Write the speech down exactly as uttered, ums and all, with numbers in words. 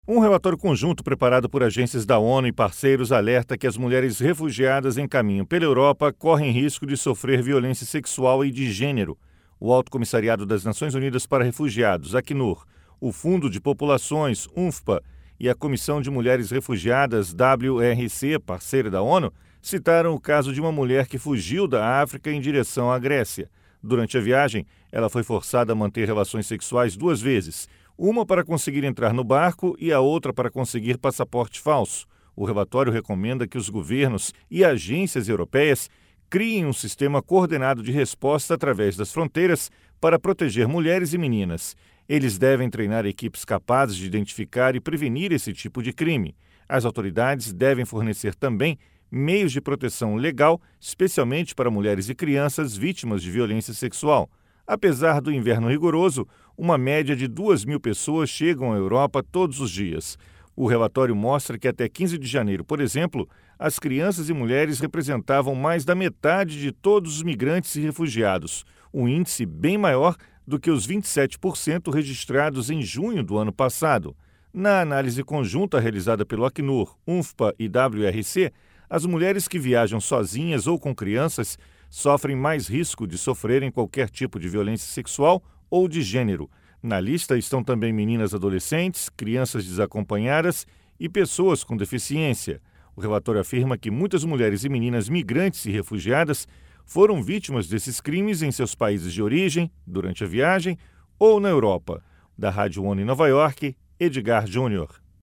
Um relatório conjunto preparado por agências da ONU e parceiros alerta que as mulheres refugiadas em caminho pela Europa correm risco de sofrer violência sexual e de gênero. O Alto Comissariado das Nações Unidas para Refugiados, Acnur, o Fundo de Populações, UNFPA, e a Comissão de Mulheres Refugiadas, W R C, parceira da ONU, citaram o caso de uma mulher que fugiu da África em direção à Grécia. Durante a viagem, ela foi forçada a manter relações sexuais duas vezes, uma para conseguir entrar no barco e a outra para conseguir passaporte falso. O relatório recomenda que os governos e agências europeias criem um sistema coordenado de resposta através das fronteiras para proteger mulheres e meninas. Eles devem treinar equipes capazes de identificar e prevenir esse tipo de crime. As autoridades devem fornecer também meios de proteção legal, especialmente para mulheres e crianças vítimas de violência sexual. Apesar do inverno rigoroso, uma média de duas mil pessoas chegam à Europa todos os dias. O relatório mostra que até quinze de janeiro, por exemplo, as crianças e mulheres representavam mais da metade de todos os migrantes e refugiados, um índice bem maior do que os vinte e sete por cento registrados em junho do ano passado. Na análise conjunta realizada pelo Acnur, UNFPA e W R C, as mulheres que viajam sozinhas ou com crianças sofrem mais risco de sofrerem qualquer tipo de violência sexual ou de gênero. Na lista estão também meninas adolescentes, crianças desacompanhadas e pessoas com deficiência. O relatório afirma que muitas mulheres e meninas migrantes e refugiadas foram vítimas desses crimes em seus países de origem, durante a viagem ou na Europa. Da Rádio ONU em Nova York, Edgar Júnior.